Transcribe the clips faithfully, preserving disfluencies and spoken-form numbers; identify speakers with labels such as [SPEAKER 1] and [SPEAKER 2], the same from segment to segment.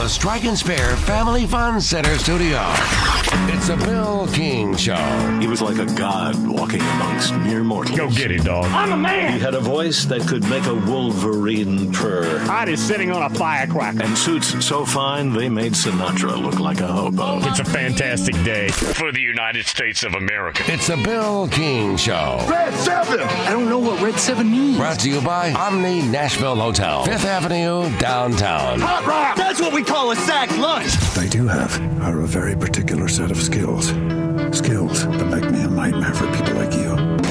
[SPEAKER 1] the Strike and Spare Family Fun Center studio. It's a Bill King Show.
[SPEAKER 2] He was like a god walking amongst mere mortals.
[SPEAKER 3] Go get it, dog.
[SPEAKER 4] I'm a man.
[SPEAKER 2] He had a voice that could make a wolverine purr.
[SPEAKER 4] Heart is sitting on a firecracker.
[SPEAKER 2] And suits so fine, they made Sinatra look like a hobo.
[SPEAKER 3] It's a fantastic day for the United States of America.
[SPEAKER 1] It's a Bill King Show.
[SPEAKER 5] Red seven.
[SPEAKER 6] I don't know what Red seven means.
[SPEAKER 1] Brought to you by Omni Nashville Hotel, Fifth Avenue, downtown.
[SPEAKER 5] Hot rock.
[SPEAKER 4] That's what we call a sack lunch.
[SPEAKER 7] They do have are a very particular set of skills. Skills that make me a nightmare for people like you.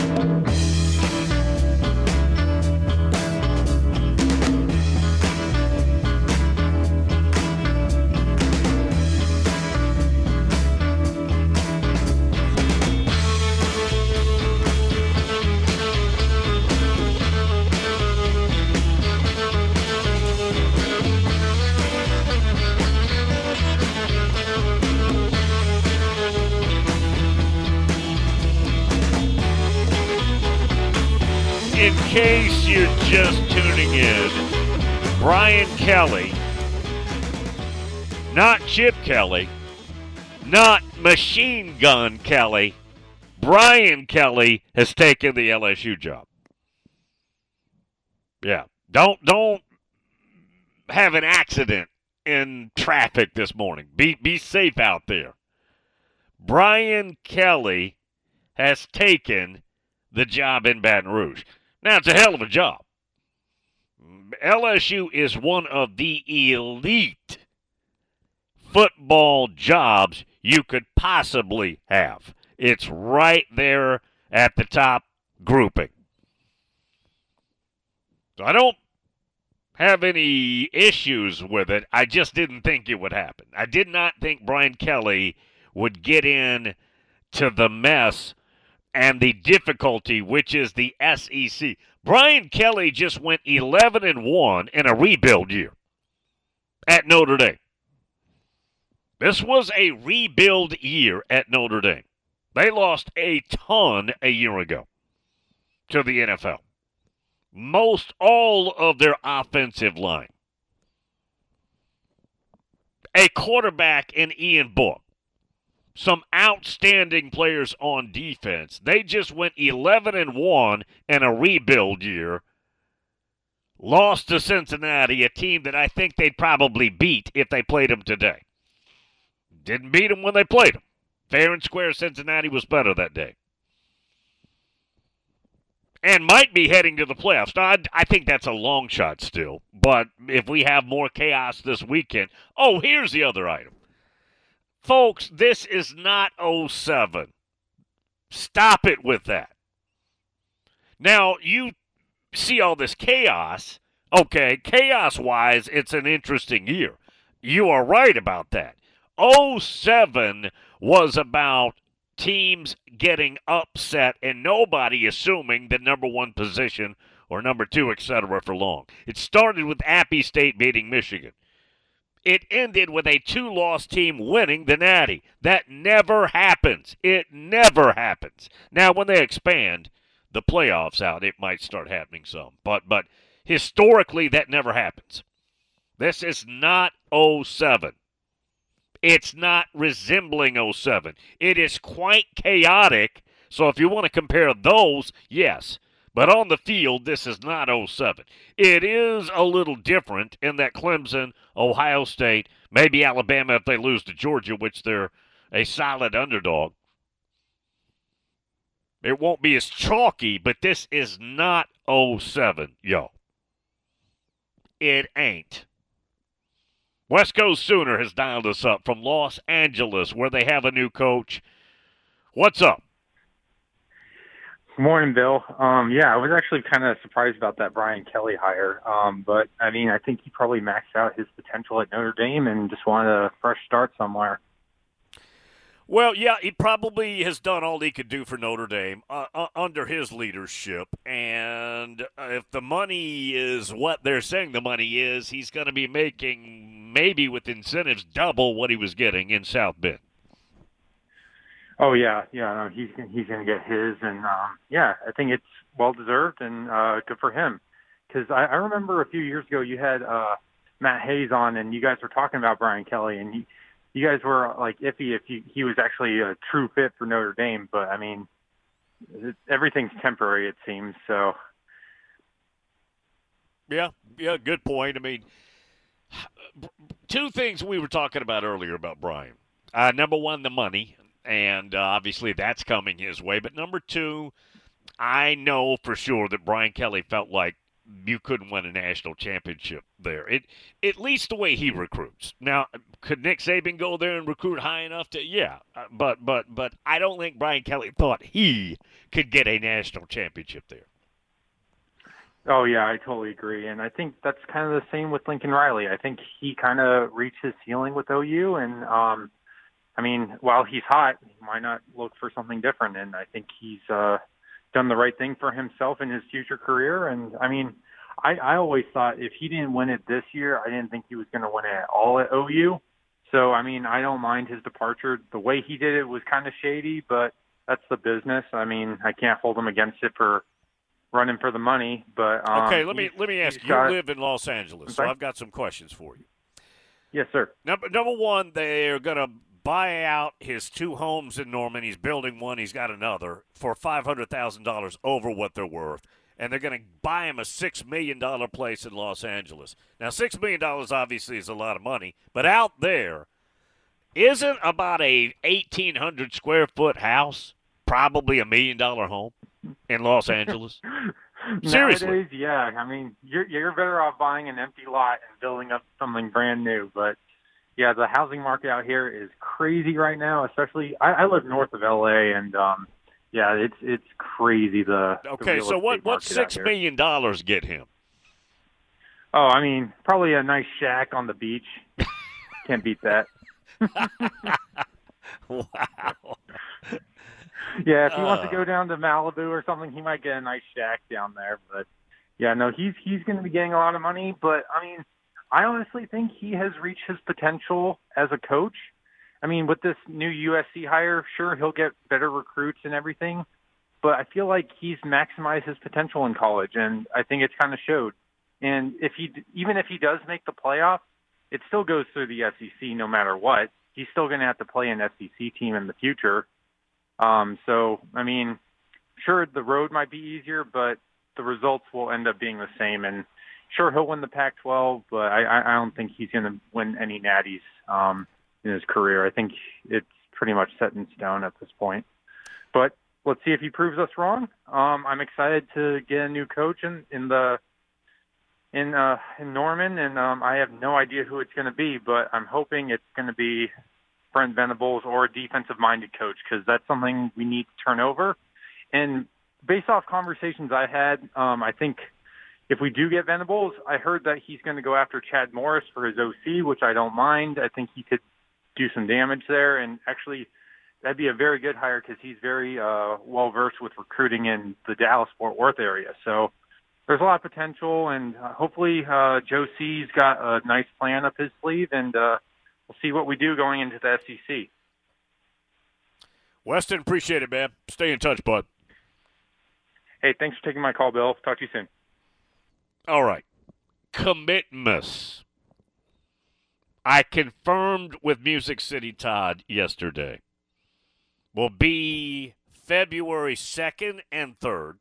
[SPEAKER 8] In case you're just tuning in, Brian Kelly, not Chip Kelly, not Machine Gun Kelly, Brian Kelly has taken the L S U job. Yeah, don't don't have an accident in traffic this morning. Be be safe out there. Brian Kelly has taken the job in Baton Rouge. Now, it's a hell of a job. L S U is one of the elite football jobs you could possibly have. It's right there at the top grouping. So I don't have any issues with it. I just didn't think it would happen. I did not think Brian Kelly would get in to the mess and the difficulty, which is the S E C. Brian Kelly just went eleven and one in a rebuild year at Notre Dame. This was a rebuild year at Notre Dame. They lost a ton a year ago to the N F L. Most all of their offensive line. A quarterback in Ian Book. Some outstanding players on defense. They just went eleven and one in a rebuild year. Lost to Cincinnati, a team that I think they'd probably beat if they played them today. Didn't beat them when they played them. Fair and square, Cincinnati was better that day. And might be heading to the playoffs. Now, I, I think that's a long shot still. But if we have more chaos this weekend. Oh, here's the other item. Folks, this is not oh seven. Stop it with that. Now, you see all this chaos. Okay, chaos-wise, it's an interesting year. You are right about that. oh seven was about teams getting upset and nobody assuming the number one position or number two, et cetera, for long. It started with Appy State beating Michigan. It ended with a two-loss team winning the Natty. That never happens. It never happens. Now, when they expand the playoffs out, it might start happening some. But but historically, that never happens. This is not oh seven. It's not resembling oh seven. It is quite chaotic. So if you want to compare those, yes. But on the field, this is not oh seven. It is a little different in that Clemson, Ohio State, maybe Alabama if they lose to Georgia, which they're a solid underdog. It won't be as chalky, but this is not oh seven, yo. It ain't. West Coast Sooner has dialed us up from Los Angeles, where they have a new coach. What's up?
[SPEAKER 9] Good morning, Bill. Um, yeah, I was actually kind of surprised about that Brian Kelly hire. Um, but, I mean, I think he probably maxed out his potential at Notre Dame and just wanted a fresh start somewhere.
[SPEAKER 8] Well, yeah, he probably has done all he could do for Notre Dame uh, uh, under his leadership. And uh, if the money is what they're saying the money is, he's going to be making, maybe with incentives, double what he was getting in South Bend.
[SPEAKER 9] Oh yeah, yeah. No, he's he's going to get his, and um, yeah, I think it's well deserved and uh, good for him. Because I, I remember a few years ago you had uh, Matt Hayes on, and you guys were talking about Brian Kelly, and you, you guys were like iffy if he, he was actually a true fit for Notre Dame. But I mean, it, everything's temporary, it seems. So.
[SPEAKER 8] Yeah, yeah, good point. I mean, two things we were talking about earlier about Brian. Uh, number one, the money, and uh, obviously that's coming his way. But number two, I know for sure that Brian Kelly felt like you couldn't win a national championship there. It, at least the way he recruits. Now, could Nick Saban go there and recruit high enough to? Yeah, but but but I don't think Brian Kelly thought he could get a national championship there.
[SPEAKER 9] Oh, yeah, I totally agree. And I think that's kind of the same with Lincoln Riley. I think he kind of reached his ceiling with O U. And, um, I mean, while he's hot, why not look for something different? And I think he's uh, done the right thing for himself in his future career. And, I mean, I, I always thought if he didn't win it this year, I didn't think he was going to win it at all at O U. So, I mean, I don't mind his departure. The way he did it was kind of shady, but that's the business. I mean, I can't hold him against it for running for the money, but um,
[SPEAKER 8] okay. Let me let me ask you.
[SPEAKER 9] got,
[SPEAKER 8] you live in Los Angeles, so I've got some questions for you.
[SPEAKER 9] Yes, sir.
[SPEAKER 8] Number number one, they're going to buy out his two homes in Norman. He's building one. He's got another for five hundred thousand dollars over what they're worth, and they're going to buy him a six million dollar place in Los Angeles. Now, six million dollars obviously is a lot of money, but out there, isn't about a eighteen hundred square foot house probably a million dollar home in Los Angeles? Seriously.
[SPEAKER 9] Nowadays, yeah. I mean, you're you're better off buying an empty lot and building up something brand new. But, yeah, the housing market out here is crazy right now, especially I, I live north of L A, and, um, yeah, it's it's crazy. The
[SPEAKER 8] Okay,
[SPEAKER 9] the
[SPEAKER 8] so what what's six million dollars get him?
[SPEAKER 9] Oh, I mean, probably a nice shack on the beach. Can't beat that.
[SPEAKER 8] Wow.
[SPEAKER 9] Yeah, if he
[SPEAKER 8] uh,
[SPEAKER 9] wants to go down to Malibu or something, he might get a nice shack down there. But, yeah, no, he's he's going to be getting a lot of money. But, I mean, I honestly think he has reached his potential as a coach. I mean, with this new U S C hire, sure, he'll get better recruits and everything. But I feel like he's maximized his potential in college, and I think it's kind of showed. And if he, even if he does make the playoff, it still goes through the S E C no matter what. He's still going to have to play an S E C team in the future. Um, so, I mean, sure, the road might be easier, but the results will end up being the same. And sure, he'll win the Pac twelve, but I, I don't think he's going to win any natties um, in his career. I think it's pretty much set in stone at this point. But let's see if he proves us wrong. Um, I'm excited to get a new coach in, in the in uh, in Norman, and um, I have no idea who it's going to be, but I'm hoping it's going to be Brent Venables or a defensive-minded coach, because that's something we need to turn over. And based off conversations I had, um, I think if we do get Venables, I heard that he's going to go after Chad Morris for his O C, which I don't mind. I think he could do some damage there, and actually that'd be a very good hire because he's very uh, well-versed with recruiting in the Dallas-Fort Worth area. So there's a lot of potential, and uh, hopefully uh, Joe C's got a nice plan up his sleeve, and uh, we'll see what we do going into the S E C.
[SPEAKER 8] Weston, appreciate it, man. Stay in touch, bud.
[SPEAKER 9] Hey, thanks for taking my call, Bill. Talk to you soon.
[SPEAKER 8] All right. Commitments. I confirmed with Music City Todd yesterday. Will be February second and third,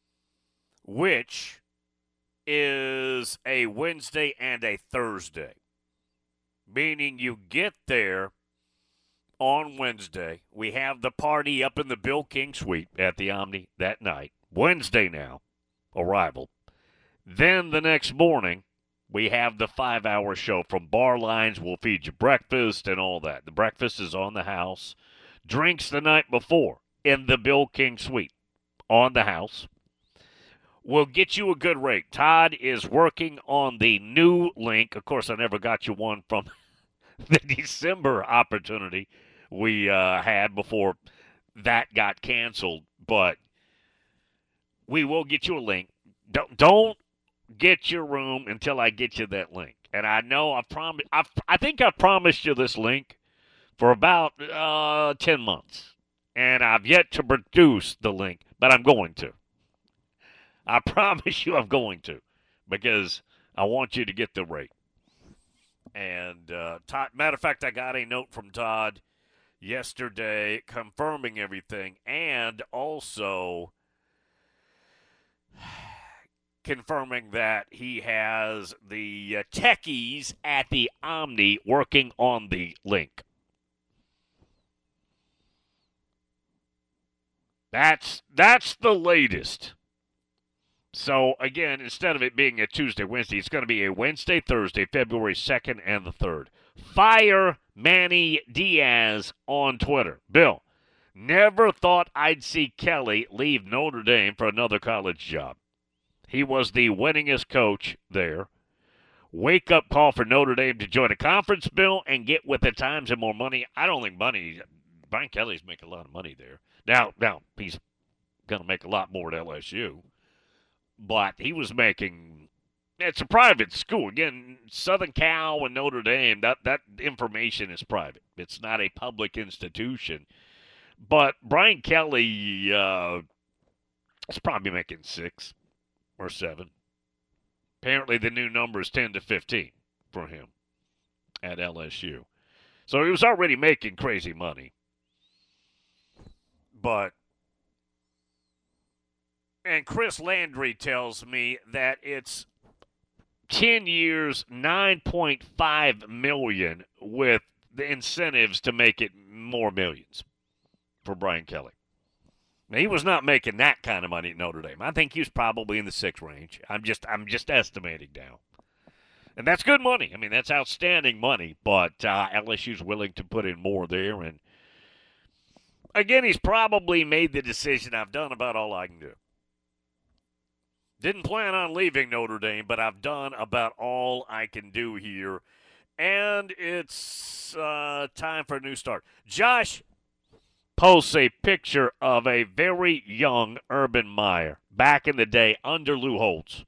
[SPEAKER 8] which is a Wednesday and a Thursday. Meaning you get there on Wednesday. We have the party up in the Bill King Suite at the Omni that night. Wednesday now, arrival. Then the next morning, we have the five-hour show from Bar Lines. We'll feed you breakfast and all that. The breakfast is on the house. Drinks the night before in the Bill King Suite on the house. We'll get you a good rate. Todd is working on the new link. Of course, I never got you one from the December opportunity we uh, had before that got canceled. But we will get you a link. Don't, don't get your room until I get you that link. And I know I've promised. I've, I think I've promised you this link for about uh, ten months. And I've yet to produce the link, but I'm going to. I promise you I'm going to, because I want you to get the rate. And, uh, Todd, matter of fact, I got a note from Todd yesterday confirming everything and also confirming that he has the uh, techies at the Omni working on the link. That's that's the latest. So, again, instead of it being a Tuesday, Wednesday, it's going to be a Wednesday, Thursday, February second and the third. Fire Manny Diaz on Twitter. Bill, never thought I'd see Kelly leave Notre Dame for another college job. He was the winningest coach there. Wake-up call for Notre Dame to join a conference, Bill, and get with the times and more money. I don't think money – Brian Kelly's making a lot of money there. Now, now he's going to make a lot more at L S U. But he was making – it's a private school. Again, Southern Cal and Notre Dame, that, that information is private. It's not a public institution. But Brian Kelly uh, is probably making six or seven. Apparently the new number is ten to fifteen for him at L S U. So he was already making crazy money. But – and Chris Landry tells me that it's ten years, nine point five million dollars with the incentives to make it more millions for Brian Kelly. Now, he was not making that kind of money at Notre Dame. I think he was probably in the six range. I'm just I'm just estimating now. And that's good money. I mean, that's outstanding money, but uh, L S U's willing to put in more there. And again, he's probably made the decision, I've done about all I can do. Didn't plan on leaving Notre Dame, but I've done about all I can do here. And it's uh, time for a new start. Josh posts a picture of a very young Urban Meyer back in the day under Lou Holtz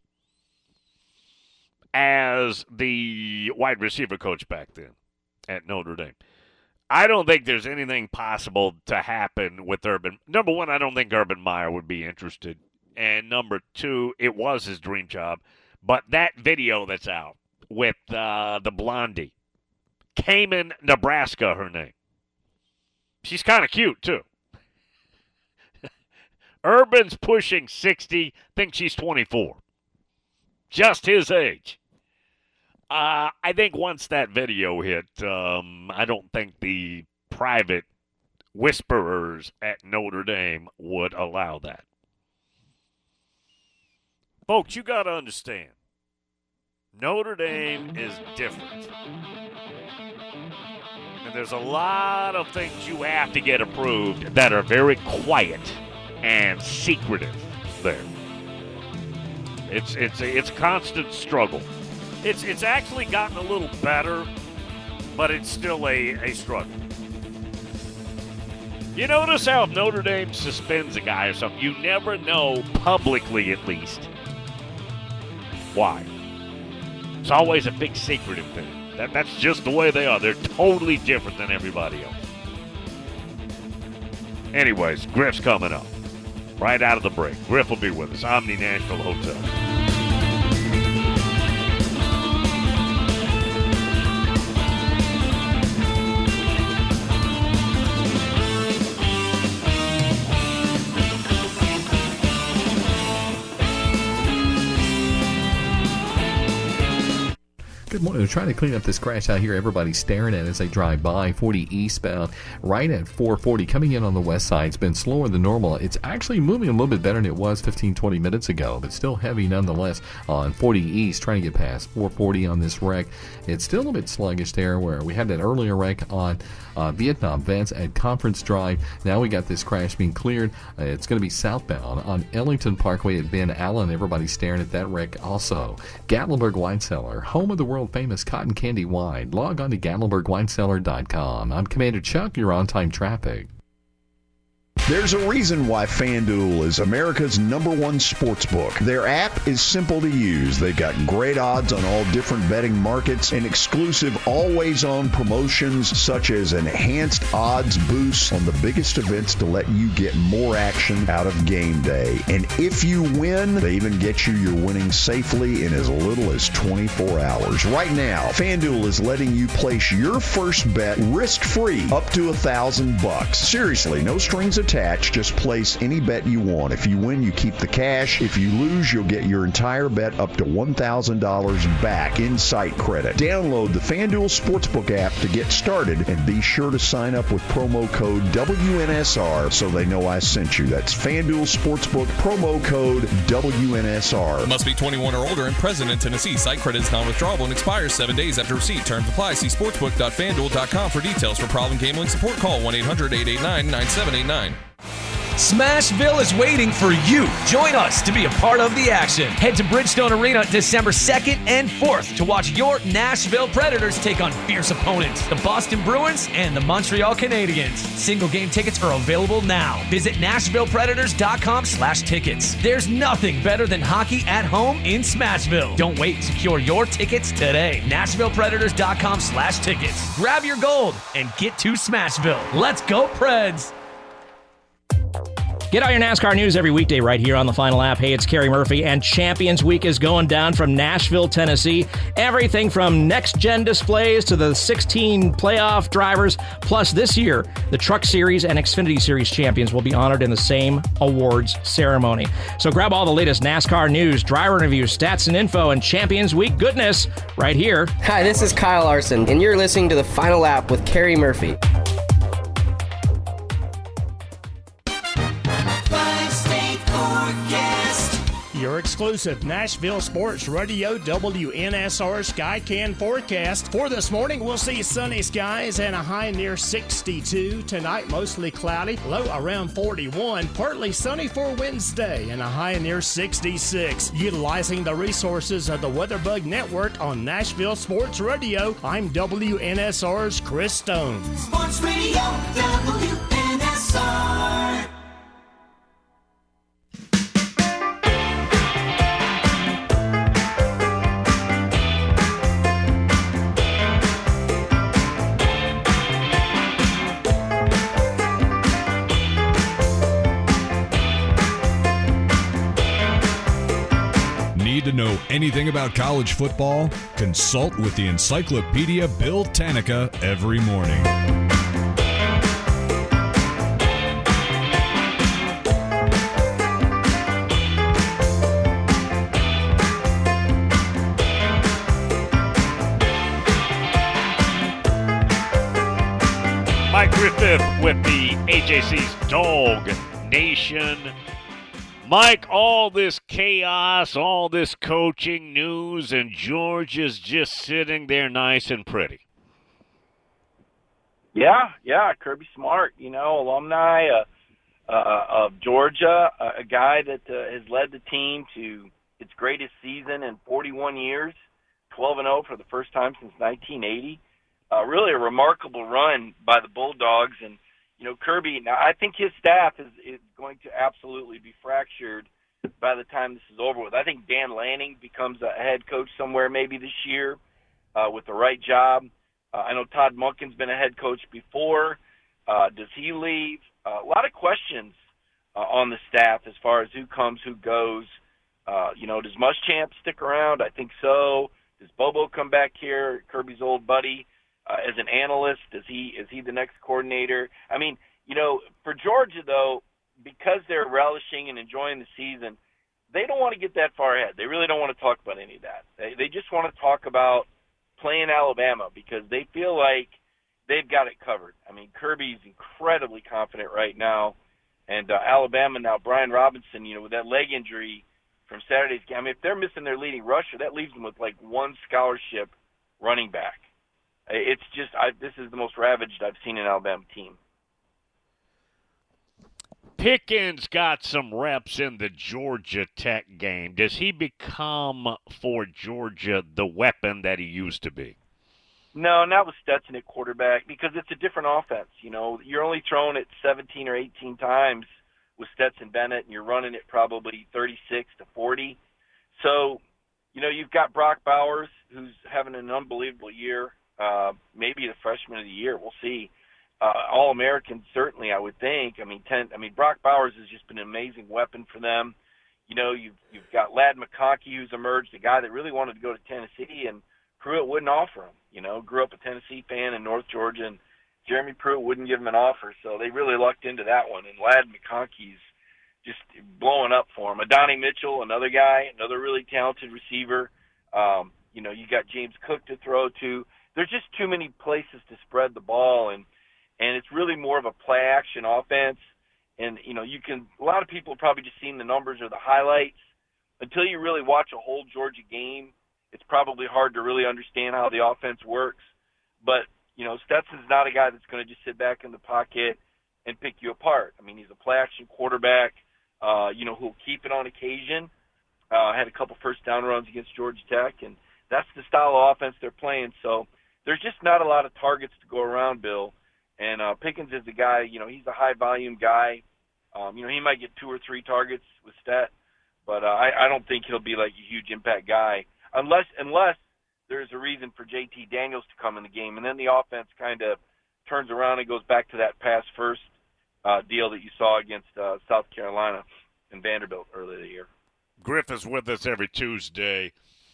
[SPEAKER 8] as the wide receiver coach back then at Notre Dame. I don't think there's anything possible to happen with Urban. Number one, I don't think Urban Meyer would be interested. And number two, it was his dream job. But that video that's out with uh, the blondie, Cayman, Nebraska, her name. She's kind of cute, too. Urban's pushing sixty, thinks she's twenty-four. Just his age. Uh, I think once that video hit, um, I don't think the private whisperers at Notre Dame would allow that. Folks, you got to understand, Notre Dame is different. And there's a lot of things you have to get approved that are very quiet and secretive there. It's it's a, it's a constant struggle. It's it's actually gotten a little better, but it's still a, a struggle. You notice how if Notre Dame suspends a guy or something, you never know, publicly at least, why. It's always a big secretive thing. That, that's just the way they are. They're totally different than everybody else. Anyways, Griff's coming up. Right out of the break. Griff will be with us. Omni Nashville Hotel.
[SPEAKER 5] Good morning. They're trying to clean up this crash out here. Everybody's staring at it as they drive by. forty eastbound, right at four forty. Coming in on the west side. It's been slower than normal. It's actually moving a little bit better than it was fifteen, twenty minutes ago, but still heavy nonetheless on forty east, trying to get past four forty on this wreck. It's still a little bit sluggish there where we had that earlier wreck on uh, Vietnam Vents at Conference Drive. Now we got this crash being cleared. Uh, it's going to be southbound on Ellington Parkway at Ben Allen. Everybody's staring at that wreck also. Gatlinburg Wine Cellar, home of the world famous cotton candy wine. Log on to gatlinburg wine cellar dot com. I'm Commander Chuck. You're on time traffic.
[SPEAKER 10] There's a reason why FanDuel is America's number one sports book. Their app is simple to use. They've got great odds on all different betting markets and exclusive always-on promotions such as enhanced odds boosts on the biggest events to let you get more action out of game day. And if you win, they even get you your winnings safely in as little as twenty-four hours. Right now, FanDuel is letting you place your first bet risk-free up to a thousand bucks. Seriously, no strings attached. Just place any bet you want. If you win, you keep the cash. If you lose, you'll get your entire bet up to one thousand dollars back in site credit. Download the FanDuel Sportsbook app to get started and be sure to sign up with promo code W N S R so they know I sent you. That's FanDuel Sportsbook, promo code W N S R.
[SPEAKER 11] Must be twenty-one or older and present in Tennessee. Site credit is non-withdrawable and expires seven days after receipt. Terms apply. See sportsbook dot fan duel dot com for details. For problem gambling support, call one eight hundred eight eight nine nine seven eight nine.
[SPEAKER 6] Smashville is waiting for you. Join us to be a part of the action. Head to Bridgestone Arena December second and fourth to watch your Nashville Predators take on fierce opponents, the Boston Bruins and the Montreal Canadiens. Single game tickets are available now. Visit Nashville Predators dot com slash tickets. There's nothing better than hockey at home in Smashville. Don't wait. Secure your tickets today. Nashville Predators dot com slash tickets. Grab your gold and get to Smashville. Let's go, Preds.
[SPEAKER 12] Get all your NASCAR news every weekday right here on the Final App. Hey, it's Kerry Murphy, and Champions Week is going down from Nashville, Tennessee. Everything from next-gen displays to the sixteen playoff drivers. Plus, this year, the Truck Series and Xfinity Series champions will be honored in the same awards ceremony. So grab all the latest NASCAR news, driver interviews, stats and info, and Champions Week goodness right here.
[SPEAKER 13] Hi, this is Kyle Larson, and you're listening to the Final App with Kerry Murphy.
[SPEAKER 14] Your exclusive Nashville Sports Radio W N S R Skycan forecast. For this morning, we'll see sunny skies and a high near sixty-two. Tonight, mostly cloudy, low around forty-one. Partly sunny for Wednesday and a high near sixty-six. Utilizing the resources of the WeatherBug Network on Nashville Sports Radio, I'm W N S R's Chris Stone.
[SPEAKER 15] Sports Radio W N S R.
[SPEAKER 16] Need to know anything about college football? Consult with the Encyclopedia Bill Tanica every morning.
[SPEAKER 8] Mike Griffith with the A J C's Dog Nation. Mike, all this chaos, all this coaching news, and Georgia's just sitting there nice and pretty.
[SPEAKER 17] Yeah, yeah, Kirby Smart, you know, alumni uh, uh, of Georgia, uh, a guy that uh, has led the team to its greatest season in forty-one years, twelve and oh for the first time since nineteen eighty. Uh, really a remarkable run by the Bulldogs. And, you know, Kirby, now I think his staff is, is going to absolutely be fractured by the time this is over with. I think Dan Lanning becomes a head coach somewhere maybe this year uh, with the right job. Uh, I know Todd Monken's been a head coach before. Uh, does he leave? Uh, a lot of questions uh, on the staff as far as who comes, who goes. Uh, you know, does Muschamp stick around? I think so. Does Bobo come back here, Kirby's old buddy? Uh, as an analyst, is he is he the next coordinator? I mean, you know, for Georgia, though, because they're relishing and enjoying the season, they don't want to get that far ahead. They really don't want to talk about any of that. They, they just want to talk about playing Alabama because they feel like they've got it covered. I mean, Kirby's incredibly confident right now, and uh, Alabama now, Brian Robinson, you know, with that leg injury from Saturday's game, I mean, if they're missing their leading rusher, that leaves them with like one scholarship running back. It's just, I, this is the most ravaged I've seen an Alabama team.
[SPEAKER 8] Pickens got some reps in the Georgia Tech game. Does he become, for Georgia, the weapon that he used to be?
[SPEAKER 17] No, not with Stetson at quarterback because it's a different offense. You know, you're only throwing it seventeen or eighteen times with Stetson Bennett, and you're running it probably thirty-six to forty. So, you know, you've got Brock Bowers, who's having an unbelievable year, uh, maybe the freshman of the year. We'll see. Uh, All-American, certainly, I would think. I mean, ten, I mean, Brock Bowers has just been an amazing weapon for them. You know, you've, you've got Ladd McConkey, who's emerged, a guy that really wanted to go to Tennessee, and Pruitt wouldn't offer him. You know, grew up a Tennessee fan in North Georgia, and Jeremy Pruitt wouldn't give him an offer, so they really lucked into that one. And Ladd McConkey's just blowing up for him. Adonai Mitchell, another guy, another really talented receiver. Um, you know, you got James Cook to throw to. There's just too many places to spread the ball, and and it's really more of a play-action offense. And, you know, you can – a lot of people have probably just seen the numbers or the highlights. Until you really watch a whole Georgia game, it's probably hard to really understand how the offense works. But, you know, Stetson's not a guy that's going to just sit back in the pocket and pick you apart. I mean, he's a play-action quarterback, uh, you know, who'll keep it on occasion. Uh, had a couple first-down runs against Georgia Tech, and that's the style of offense they're playing. So there's just not a lot of targets to go around, Bill. And uh, Pickens is a guy, you know, he's a high-volume guy. Um, you know, he might get two or three targets with Stet, but uh, I, I don't think he'll be like a huge impact guy unless unless there's a reason for J T Daniels to come in the game, and then the offense kind of turns around and goes back to that pass-first uh, deal that you saw against uh, South Carolina and Vanderbilt earlier in the year.
[SPEAKER 8] Griff is with us every Tuesday.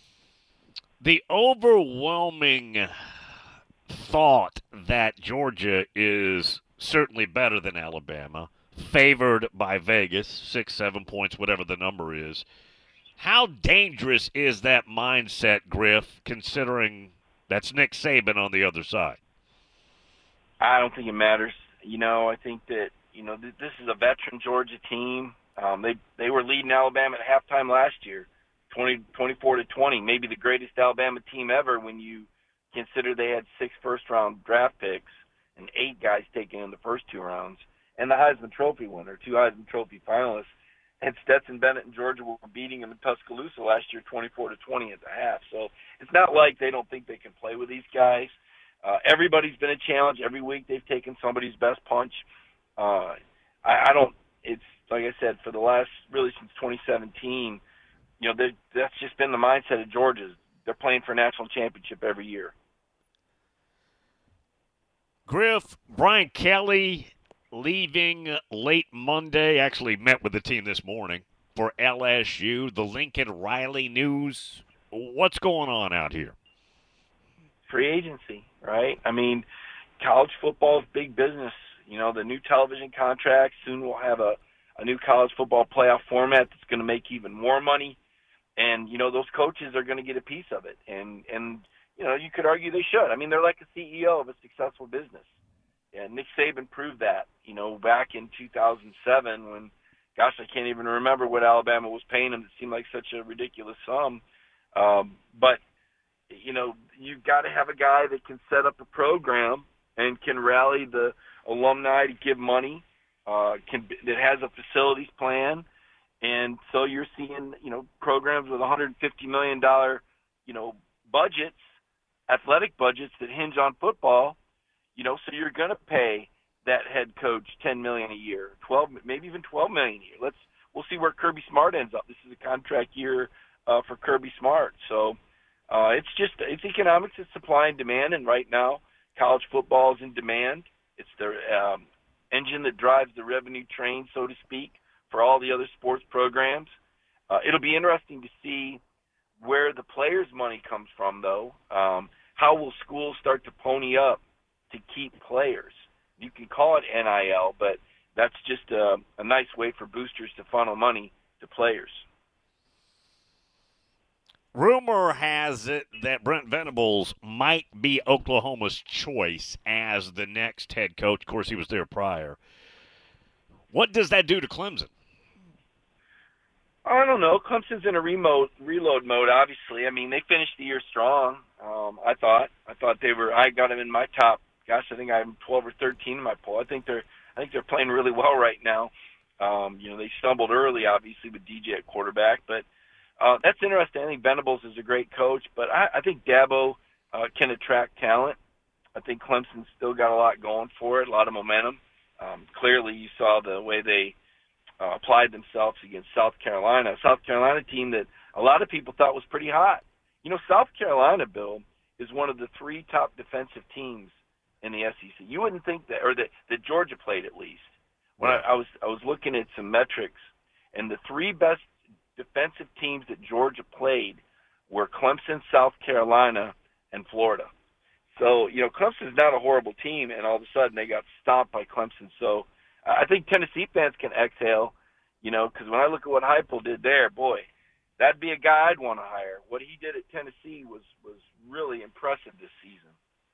[SPEAKER 8] The overwhelming thought that Georgia is certainly better than Alabama, favored by Vegas, six, seven points, whatever the number is. How dangerous is that mindset, Griff, considering that's Nick Saban on the other side?
[SPEAKER 17] I don't think it matters. You know, I think that, you know, th- this is a veteran Georgia team. Um, they they were leading Alabama at halftime last year, twenty, twenty-four to twenty, maybe the greatest Alabama team ever when you consider they had six first-round draft picks and eight guys taken in the first two rounds, and the Heisman Trophy winner, two Heisman Trophy finalists. And Stetson Bennett and Georgia were beating them in Tuscaloosa last year, twenty-four to twenty at the half. So it's not like they don't think they can play with these guys. Uh, everybody's been a challenge. Every week they've taken somebody's best punch. Uh, I, I don't. It's like I said, for the last really since twenty seventeen, you know, that's just been the mindset of Georgia. They're playing for a national championship every year.
[SPEAKER 8] Griff, Brian Kelly leaving late Monday, actually met with the team this morning for L S U, the Lincoln Riley news. What's going on out here?
[SPEAKER 17] Free agency, right? I mean, college football is big business. You know, the new television contract, soon we'll have a, a new college football playoff format that's going to make even more money. And, you know, those coaches are going to get a piece of it. And, and you know, you could argue they should. I mean, they're like a C E O of a successful business. And Nick Saban proved that, you know, back in two thousand seven when, gosh, I can't even remember what Alabama was paying him. It seemed like such a ridiculous sum. Um, but, you know, you've got to have a guy that can set up a program and can rally the alumni to give money, uh, can that has a facilities plan. And so you're seeing, you know, programs with one hundred fifty million dollars, you know, budgets, athletic budgets that hinge on football. You know, so you're going to pay that head coach ten million dollars a year, twelve, maybe even twelve million dollars a year. Let's we'll see where Kirby Smart ends up. This is a contract year uh, for Kirby Smart. So uh, it's just it's economics, it's supply and demand, and right now college football is in demand. It's the um, engine that drives the revenue train, so to speak, for all the other sports programs. Uh, it'll be interesting to see where the players' money comes from, though. Um, how will schools start to pony up to keep players? You can call it N I L, but that's just a, a nice way for boosters to funnel money to players.
[SPEAKER 8] Rumor has it that Brent Venables might be Oklahoma's choice as the next head coach. Of course, he was there prior. What does that do to Clemson?
[SPEAKER 17] I don't know. Clemson's in a remote reload mode, obviously. I mean, they finished the year strong, um, I thought. I thought they were – I got them in my top – gosh, I think I'm twelve or thirteen in my poll. I think they're I think they're playing really well right now. Um, you know, they stumbled early, obviously, with D J at quarterback. But uh, that's interesting. I think Venables is a great coach. But I, I think Dabo, uh, can attract talent. I think Clemson's still got a lot going for it, a lot of momentum. Um, clearly, you saw the way they uh, applied themselves against South Carolina, a South Carolina team that a lot of people thought was pretty hot. You know, South Carolina, Bill, is one of the three top defensive teams in the S E C. You wouldn't think that, or that, that Georgia played at least. When I, I was I was looking at some metrics, and the three best defensive teams that Georgia played were Clemson, South Carolina, and Florida. So, you know, Clemson's not a horrible team, and all of a sudden they got stomped by Clemson. So I think Tennessee fans can exhale, you know, because when I look at what Heupel did there, boy, that'd be a guy I'd want to hire. What he did at Tennessee was, was really impressive this season.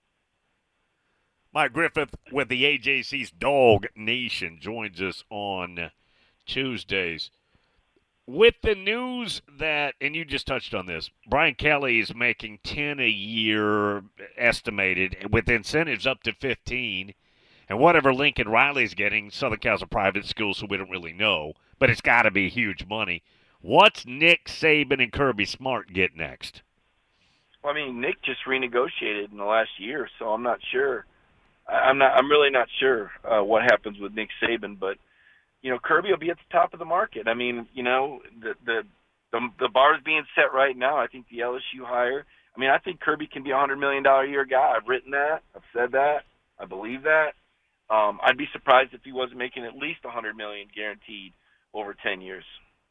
[SPEAKER 8] Mike Griffith with the A J C's Dog Nation joins us on Tuesdays. With the news that, and you just touched on this, Brian Kelly is making ten a year estimated, with incentives up to fifteen, and whatever Lincoln Riley's getting, Southern Cal's a private school, so we don't really know, but it's got to be huge money. What's Nick Saban and Kirby Smart get next?
[SPEAKER 17] Well, I mean, Nick just renegotiated in the last year, so I'm not sure. I'm not. I'm really not sure uh, what happens with Nick Saban, but you know, Kirby will be at the top of the market. I mean, you know, the the the, the bar is being set right now. I think the L S U hire. I mean, I think Kirby can be a hundred million dollar a year guy. I've written that. I've said that. I believe that. Um, I'd be surprised if he wasn't making at least a hundred million guaranteed over ten years.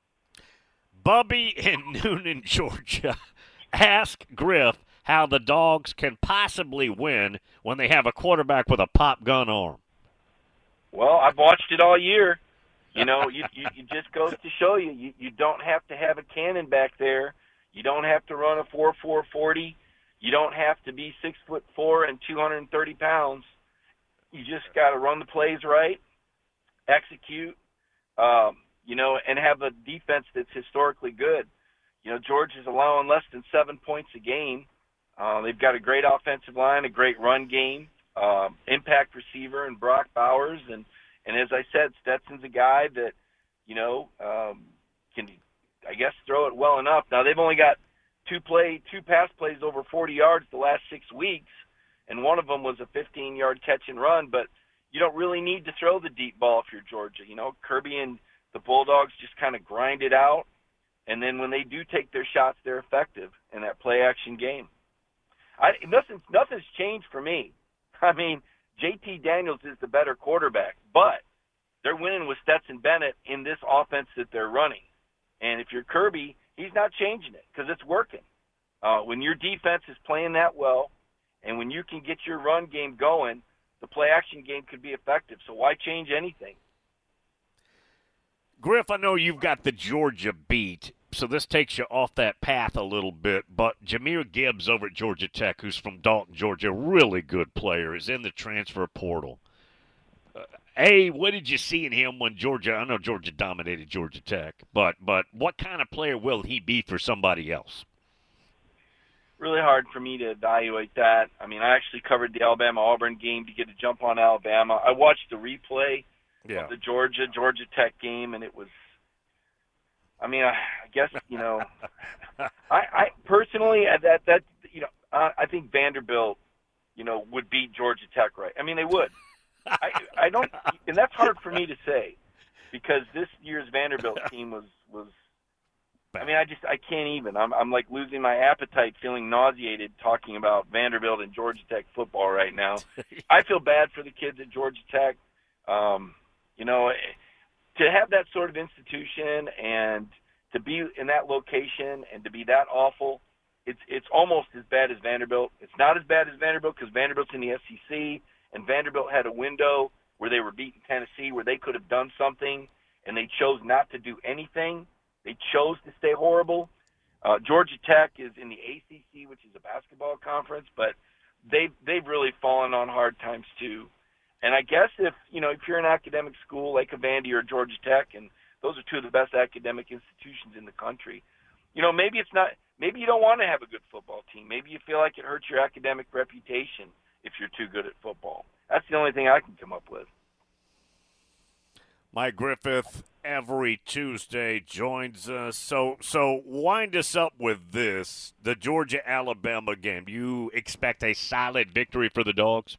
[SPEAKER 8] Bubby in Noonan, Georgia, ask Griff how the Dogs can possibly win when they have a quarterback with a pop gun arm.
[SPEAKER 17] Well, I've watched it all year. You know, you, you, it just goes to show you, you, you don't have to have a cannon back there. You don't have to run a four four forty. You don't have to be six foot four and two hundred thirty pounds. You just got to run the plays right, execute, um, you know, and have a defense that's historically good. You know, Georgia's allowing less than seven points a game. Uh, they've got a great offensive line, a great run game, um, impact receiver in Brock Bowers, and And as I said, Stetson's a guy that, you know, um, can, I guess, throw it well enough. Now, they've only got two play, two pass plays over forty yards the last six weeks, and one of them was a fifteen-yard catch and run. But you don't really need to throw the deep ball if you're Georgia. You know, Kirby and the Bulldogs just kind of grind it out, and then when they do take their shots, they're effective in that play-action game. I, nothing's, nothing's changed for me. I mean, J T Daniels is the better quarterback, but they're winning with Stetson Bennett in this offense that they're running. And if you're Kirby, he's not changing it because it's working. Uh, when your defense is playing that well and when you can get your run game going, the play-action game could be effective. So why change anything?
[SPEAKER 8] Griff, I know you've got the Georgia beat, so this takes you off that path a little bit, but Jahmyr Gibbs over at Georgia Tech, who's from Dalton, Georgia, really good player, is in the transfer portal. Uh, A, what did you see in him when Georgia, I know Georgia dominated Georgia Tech, but but what kind of player will he be for somebody else?
[SPEAKER 17] Really hard for me to evaluate that. I mean, I actually covered the Alabama-Auburn game to get a jump on Alabama. I watched the replay
[SPEAKER 8] yeah.
[SPEAKER 17] of the Georgia Georgia Tech game, and it was, I mean, I, I guess, you know, I, I personally, that, that you know, I, I think Vanderbilt, you know, would beat Georgia Tech, right? I mean, they would. I, I don't, and that's hard for me to say because this year's Vanderbilt team was, was, I mean, I just, I can't even. I'm, I'm like losing my appetite, feeling nauseated talking about Vanderbilt and Georgia Tech football right now. I feel bad for the kids at Georgia Tech. Um, you know, to have that sort of institution and to be in that location and to be that awful, it's it's almost as bad as Vanderbilt. It's not as bad as Vanderbilt because Vanderbilt's in the S E C, and Vanderbilt had a window where they were beating Tennessee, where they could have done something, and they chose not to do anything. They chose to stay horrible. Uh, Georgia Tech is in the A C C, which is a basketball conference, but they've, they've really fallen on hard times too. And I guess if, you know, if you're an academic school like a Vandy or Georgia Tech, and those are two of the best academic institutions in the country, you know, maybe it's not, maybe you don't want to have a good football team. Maybe you feel like it hurts your academic reputation if you're too good at football. That's the only thing I can come up with.
[SPEAKER 8] Mike Griffith every Tuesday joins us. So, so wind us up with this: the Georgia-Alabama game. You expect a solid victory for the Dogs?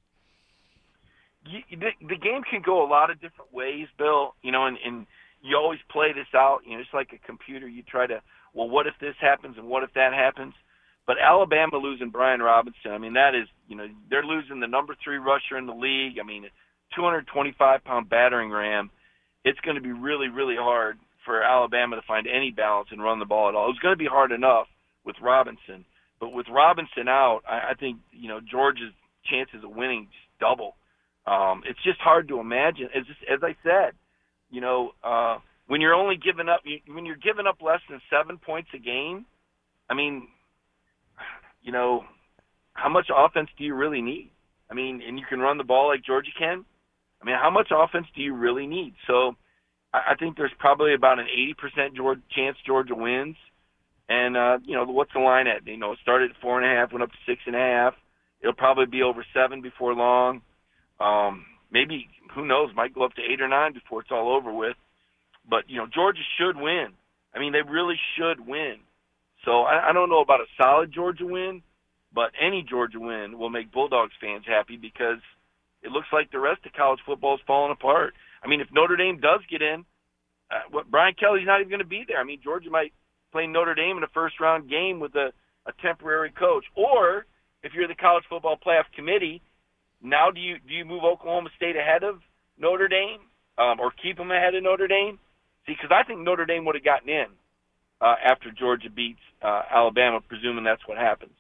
[SPEAKER 17] You, the, the game can go a lot of different ways, Bill. You know, and, and you always play this out. You know, it's like a computer. You try to, well, what if this happens and what if that happens? But Alabama losing Brian Robinson, I mean, that is, you know, they're losing the number three rusher in the league. I mean, two hundred twenty-five pound battering ram. It's going to be really, really hard for Alabama to find any balance and run the ball at all. It was going to be hard enough with Robinson, but with Robinson out, I, I think, you know, Georgia's chances of winning just double. Um, it's just hard to imagine. As just, as I said, you know, uh, when you're only giving up, when you're giving up less than seven points a game, I mean, you know, how much offense do you really need? I mean, and you can run the ball like Georgia can. I mean, how much offense do you really need? So I think there's probably about an eighty percent Georgia, chance Georgia wins. And, uh, you know, what's the line at? You know, it started at four and a half, went up to six and a half. It'll probably be over seven before long. Um, maybe, who knows, might go up to eight or nine before it's all over with. But, you know, Georgia should win. I mean, they really should win. So I, I don't know about a solid Georgia win, but any Georgia win will make Bulldogs fans happy because it looks like the rest of college football is falling apart. I mean, if Notre Dame does get in, uh, what, Brian Kelly's not even going to be there. I mean, Georgia might play Notre Dame in a first-round game with a, a temporary coach. Or if you're the College Football Playoff Committee, now do you do you move Oklahoma State ahead of Notre Dame um, or keep them ahead of Notre Dame? See, because I think Notre Dame would have gotten in uh, after Georgia beats uh, Alabama, presuming that's what happens.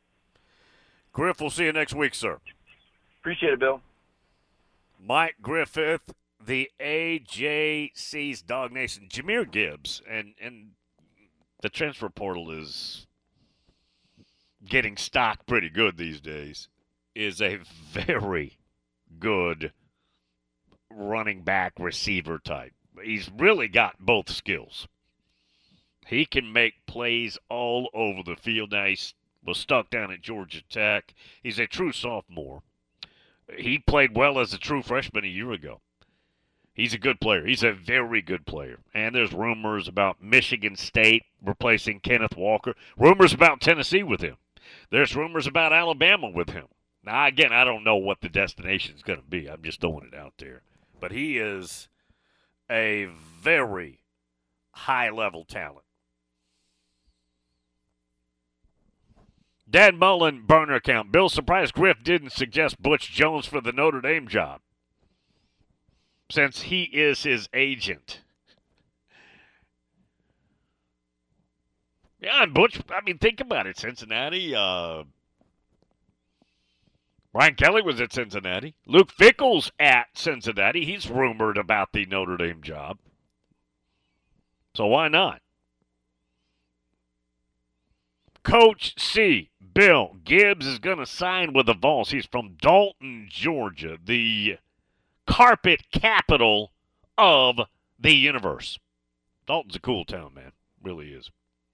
[SPEAKER 8] Griff, we'll see you next week, sir.
[SPEAKER 17] Appreciate it, Bill.
[SPEAKER 8] Mike Griffith, the A J C's Dog Nation. Jahmyr Gibbs, and, and the transfer portal is getting stocked pretty good these days, is a very good running back receiver type. He's really got both skills. He can make plays all over the field. Now, he was stuck down at Georgia Tech. He's a true sophomore. He played well as a true freshman a year ago. He's a good player. He's a very good player. And there's rumors about Michigan State replacing Kenneth Walker. Rumors about Tennessee with him. There's rumors about Alabama with him. Now, again, I don't know what the destination is going to be. I'm just throwing it out there. But he is a very high-level talent. Dan Mullen burner account. Bill, surprised Griff didn't suggest Butch Jones for the Notre Dame job, since he is his agent. Yeah, and Butch, I mean, think about it. Cincinnati, uh, Brian Kelly was at Cincinnati. Luke Fickell's at Cincinnati. He's rumored about the Notre Dame job. So why not? Coach C, Bill Gibbs, is going to sign with the Vols. He's from Dalton, Georgia, the carpet capital of the universe. Dalton's a cool town, man. Really is.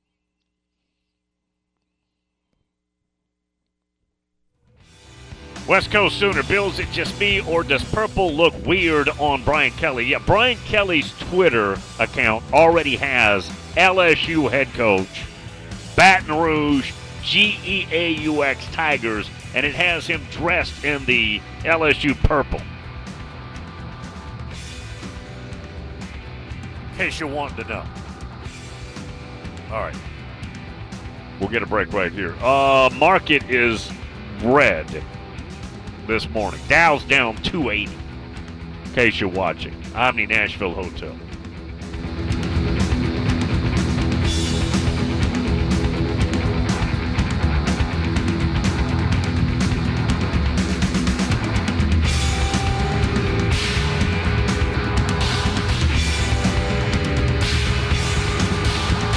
[SPEAKER 8] West Coast Sooner, Bill, is it just me, or does purple look weird on Brian Kelly? Yeah, Brian Kelly's Twitter account already has L S U head coach, Baton Rouge, G E A U X Tigers, and it has him dressed in the L S U purple. In case you're wanting to know. All right. We'll get a break right here. Uh, market is red this morning. Dow's down two eighty, in case you're watching. Omni Nashville Hotel.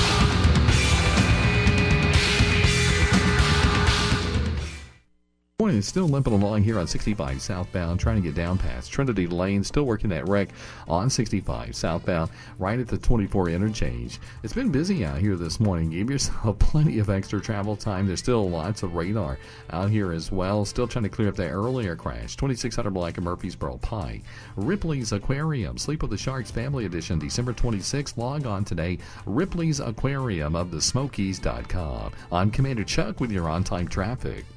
[SPEAKER 5] Morning morning, it's still limping along here on sixty-five southbound, trying to get down past Trinity Lane. Still working that wreck on sixty-five southbound, right at the twenty-four interchange. It's been busy out here this morning. Give yourself plenty of extra travel time. There's still lots of radar out here as well. Still trying to clear up that earlier crash. twenty-six hundred block of Murfreesboro Pike. Ripley's Aquarium, Sleep with the Sharks Family Edition, December twenty-sixth. Log on today, Ripley's Aquarium of the Smokies dot com. I'm Commander Chuck with your on-time traffic.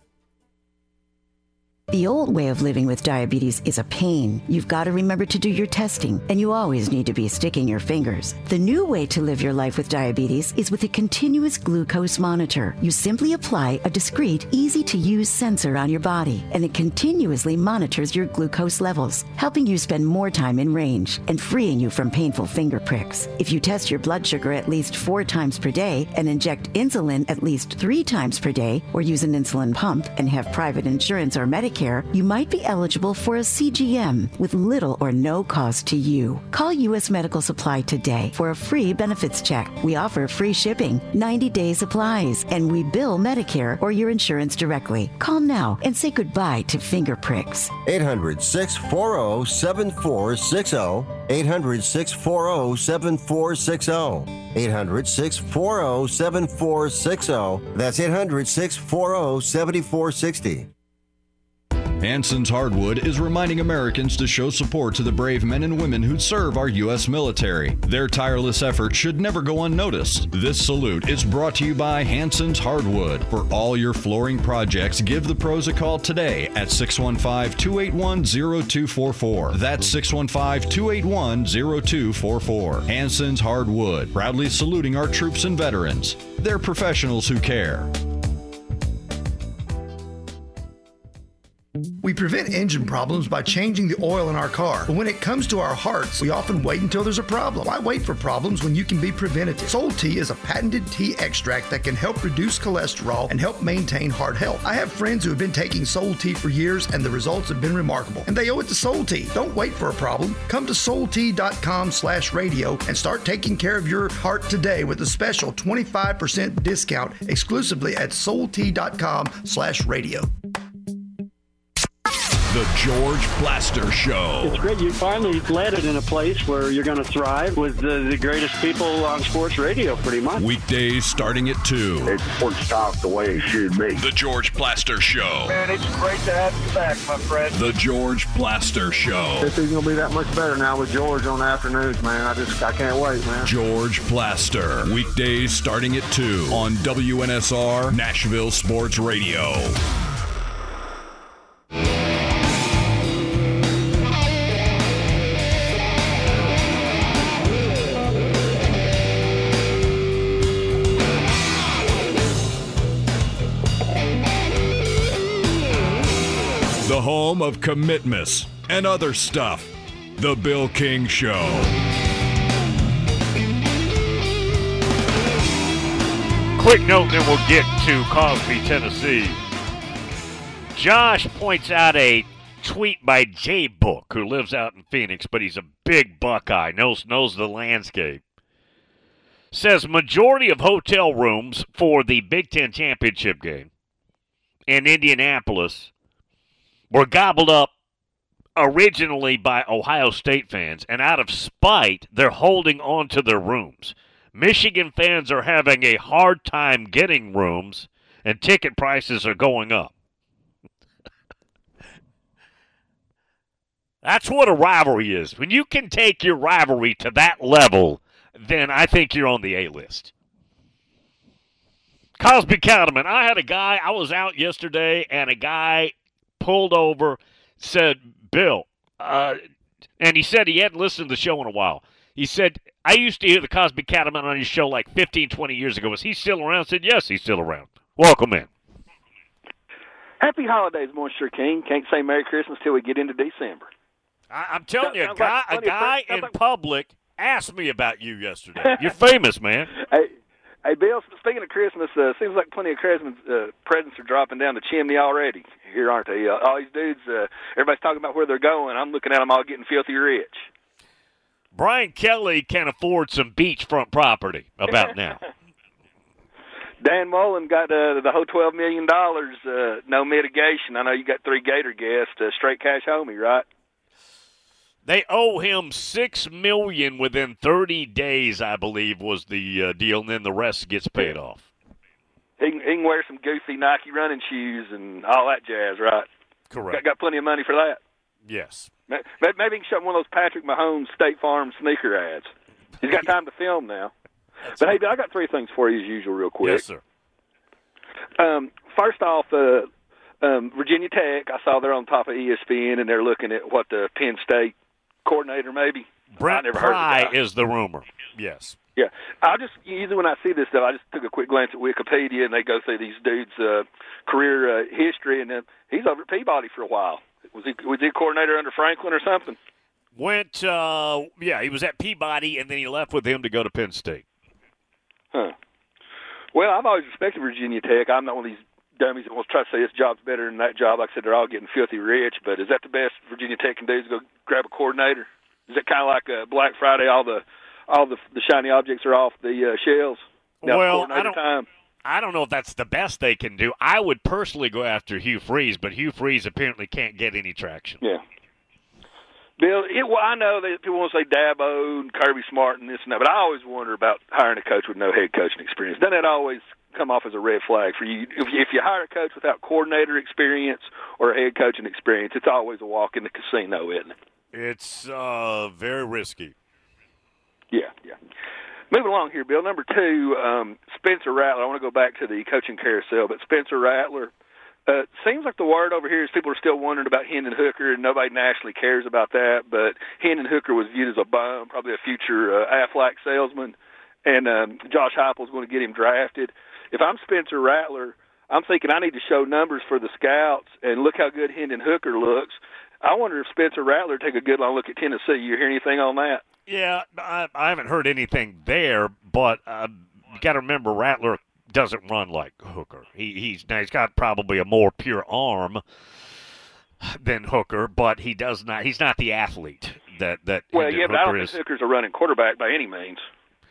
[SPEAKER 18] The old way of living with diabetes is a pain. You've got to remember to do your testing, and you always need to be sticking your fingers. The new way to live your life with diabetes is with a continuous glucose monitor. You simply apply a discreet, easy-to-use sensor on your body, and it continuously monitors your glucose levels, helping you spend more time in range and freeing you from painful finger pricks. If you test your blood sugar at least four times per day and inject insulin at least three times per day, or use an insulin pump and have private insurance or Medicare, you might be eligible for a C G M with little or no cost to you. Call U S Medical Supply today for a free benefits check. We offer free shipping, ninety-day supplies, and we bill Medicare or your insurance directly. Call now and say goodbye to finger pricks.
[SPEAKER 19] eight hundred, six four zero, seven four six zero. eight hundred, six four zero, seven four six zero. eight hundred, six four zero, seven four six zero. That's eight hundred, six four zero, seven four six zero.
[SPEAKER 16] Hanson's Hardwood is reminding Americans to show support to the brave men and women who serve our U S military. Their tireless efforts should never go unnoticed. This salute is brought to you by Hanson's Hardwood. For all your flooring projects, give the pros a call today at six one five, two eight one, zero two four four. That's six one five, two eight one, zero two four four. Hanson's Hardwood, proudly saluting our troops and veterans. They're professionals who care.
[SPEAKER 20] We prevent engine problems by changing the oil in our car. But when it comes to our hearts, we often wait until there's a problem. Why wait for problems when you can be preventative? Soul Tea is a patented tea extract that can help reduce cholesterol and help maintain heart health. I have friends who have been taking Soul Tea for years, and the results have been remarkable. And they owe it to Soul Tea. Don't wait for a problem. Come to soul tea dot com slash radio and start taking care of your heart today with a special twenty-five percent discount exclusively at soul tea dot com slash radio.
[SPEAKER 16] The George Blaster Show.
[SPEAKER 4] It's great. You finally landed in a place where you're going to thrive with the, the greatest people on sports radio, pretty much.
[SPEAKER 16] Weekdays starting at two.
[SPEAKER 21] It's sports talk the way it should be.
[SPEAKER 16] The George Blaster Show.
[SPEAKER 21] Man, it's great to have you back, my friend.
[SPEAKER 16] The George Blaster Show.
[SPEAKER 21] This is going to be that much better now with George on the afternoons, man. I just, I can't wait, man.
[SPEAKER 16] George Blaster. Weekdays starting at two on W N S R Nashville Sports Radio. The home of commitments and other stuff. The Bill King Show.
[SPEAKER 8] Quick note, then we'll get to Cosby, Tennessee. Josh points out a tweet by Jay Book, who lives out in Phoenix, but he's a big Buckeye, knows knows the landscape. Says majority of hotel rooms for the Big Ten championship game in Indianapolis were gobbled up originally by Ohio State fans, and out of spite, they're holding on to their rooms. Michigan fans are having a hard time getting rooms, and ticket prices are going up. That's what a rivalry is. When you can take your rivalry to that level, then I think you're on the A-list. Cosby Cattleman, I had a guy, I was out yesterday, and a guy pulled over, said, Bill, uh, and he said he hadn't listened to the show in a while. He said, I used to hear the Cosby Cattleman on his show like fifteen, twenty years ago. Is he still around? I said, yes, he's still around. Welcome in.
[SPEAKER 22] Happy holidays, Monsieur King. Can't say Merry Christmas till we get into December.
[SPEAKER 8] I, I'm telling you, a
[SPEAKER 22] Sounds
[SPEAKER 8] guy,
[SPEAKER 22] like
[SPEAKER 8] a guy
[SPEAKER 22] funny,
[SPEAKER 8] in
[SPEAKER 22] like-
[SPEAKER 8] public asked me about you yesterday. You're famous, man.
[SPEAKER 22] Hey, hey, Bill, speaking of Christmas, uh, seems like plenty of Christmas uh, presents are dropping down the chimney already here, aren't they? Uh, all these dudes, uh, everybody's talking about where they're going. I'm looking at them all getting filthy rich.
[SPEAKER 8] Brian Kelly can afford some beachfront property about now.
[SPEAKER 22] Dan Mullen got uh, the whole twelve million dollars, uh, no mitigation. I know you got three Gator guests, uh, straight cash homie, right?
[SPEAKER 8] They owe him six million dollars within thirty days, I believe, was the uh, deal, and then the rest gets paid off.
[SPEAKER 22] He can, he can wear some goofy Nike running shoes and all that jazz, right?
[SPEAKER 8] Correct.
[SPEAKER 22] Got, got plenty of money for that.
[SPEAKER 8] Yes.
[SPEAKER 22] Maybe he can show one of those Patrick Mahomes State Farm sneaker ads. He's got time to film now. But, hey, I got three things for you as usual real quick.
[SPEAKER 8] Yes, sir.
[SPEAKER 22] Um, first off, uh, um, Virginia Tech, I saw they're on top of E S P N, and they're looking at what the Penn State coordinator maybe.
[SPEAKER 8] Brent
[SPEAKER 22] I never heard
[SPEAKER 8] Pry
[SPEAKER 22] of the guy.
[SPEAKER 8] is the rumor. Yes.
[SPEAKER 22] Yeah. I just, usually when I see this stuff, I just took a quick glance at Wikipedia, and they go through these dudes' uh, career uh, history, and uh, he's over at Peabody for a while. Was he, was he a coordinator under Franklin or something?
[SPEAKER 8] Went, uh, yeah, he was at Peabody, and then he left with him to go to Penn State.
[SPEAKER 22] Huh. Well, I've always respected Virginia Tech. I'm not one of these dummies that wants to try to say this job's better than that job. Like I said, they're all getting filthy rich, but is that the best Virginia Tech can do is go grab a coordinator? Is it kind of like uh, Black Friday, all the all the, the shiny objects are off the uh, shelves? Now
[SPEAKER 8] Well, I don't,
[SPEAKER 22] time.
[SPEAKER 8] I don't know if that's the best they can do. I would personally go after Hugh Freeze, but Hugh Freeze apparently can't get any traction.
[SPEAKER 22] Yeah. Bill, it, well, I know that people want to say Dabo and Kirby Smart and this and that, but I always wonder about hiring a coach with no head coaching experience. Doesn't that always come off as a red flag for you? If you, if you hire a coach without coordinator experience or a head coaching experience, it's always a walk in the casino, isn't it?
[SPEAKER 8] It's uh, very risky.
[SPEAKER 22] Yeah, yeah. Moving along here, Bill. Number two, um, Spencer Rattler. I want to go back to the coaching carousel, but Spencer Rattler. Uh, seems like the word over here is people are still wondering about Hendon Hooker, and nobody nationally cares about that. But Hendon Hooker was viewed as a bum, probably a future uh, Aflac salesman, and um, Josh Heupel is going to get him drafted. If I'm Spencer Rattler, I'm thinking I need to show numbers for the scouts and look how good Hendon Hooker looks. I wonder if Spencer Rattler take a good long look at Tennessee. You hear anything on that?
[SPEAKER 8] Yeah, I, I haven't heard anything there, but uh, you got to remember Rattler doesn't run like Hooker. He, he's now he's got probably a more pure arm than Hooker, but he does not. He's not the athlete that that.
[SPEAKER 22] Well,
[SPEAKER 8] Hendon
[SPEAKER 22] yeah, but I
[SPEAKER 8] Hooker
[SPEAKER 22] don't
[SPEAKER 8] is.
[SPEAKER 22] think Hooker's a running quarterback by any means.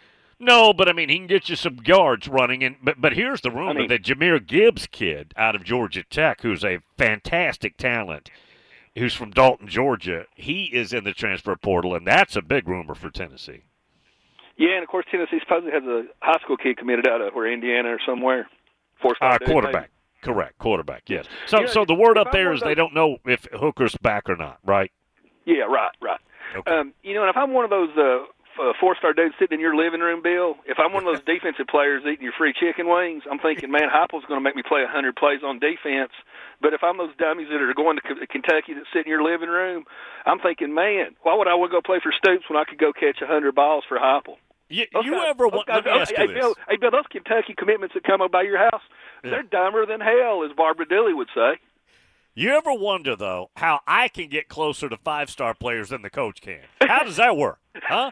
[SPEAKER 8] No, but I mean he can get you some yards running. And but but here's the rumor
[SPEAKER 22] I mean,
[SPEAKER 8] that Jahmyr Gibbs kid out of Georgia Tech, who's a fantastic talent, who's from Dalton, Georgia, he is in the transfer portal, and that's a big rumor for Tennessee.
[SPEAKER 22] Yeah, and of course Tennessee supposedly has a high school kid committed out of where Indiana or somewhere. Four-star
[SPEAKER 8] Uh,
[SPEAKER 22] dude,
[SPEAKER 8] quarterback.
[SPEAKER 22] maybe.
[SPEAKER 8] Correct. Quarterback, yes. So
[SPEAKER 22] Yeah,
[SPEAKER 8] so the word
[SPEAKER 22] if
[SPEAKER 8] up
[SPEAKER 22] I'm
[SPEAKER 8] there
[SPEAKER 22] one
[SPEAKER 8] is
[SPEAKER 22] of
[SPEAKER 8] they
[SPEAKER 22] those-
[SPEAKER 8] don't know if Hooker's back or not, right?
[SPEAKER 22] Yeah, right, right.
[SPEAKER 8] Okay.
[SPEAKER 22] Um, you know, and if I'm one of those uh, f- uh, four-star dudes sitting in your living room, Bill, if I'm one of those defensive players eating your free chicken wings, I'm thinking, man, Heupel's going to make me play one hundred plays on defense. But if I'm those dummies that are going to K- Kentucky that sit in your living room, I'm thinking, man, why would I want to go play for Stoops when I could go catch one hundred balls for Heupel?
[SPEAKER 8] You,
[SPEAKER 22] Those
[SPEAKER 8] you
[SPEAKER 22] guys-
[SPEAKER 8] ever
[SPEAKER 22] those
[SPEAKER 8] want?
[SPEAKER 22] guys-
[SPEAKER 8] Let me ask
[SPEAKER 22] hey,
[SPEAKER 8] you this.
[SPEAKER 22] Bill, hey, Bill, those Kentucky commitments that come up by your house,
[SPEAKER 8] Yeah.
[SPEAKER 22] they're dumber than hell, as Barbara Dilley would say.
[SPEAKER 8] You ever wonder though how I can get closer to five-star players than the coach can? How does that work? Huh?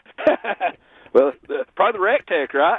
[SPEAKER 22] Well, uh, probably the Rec Tech, right?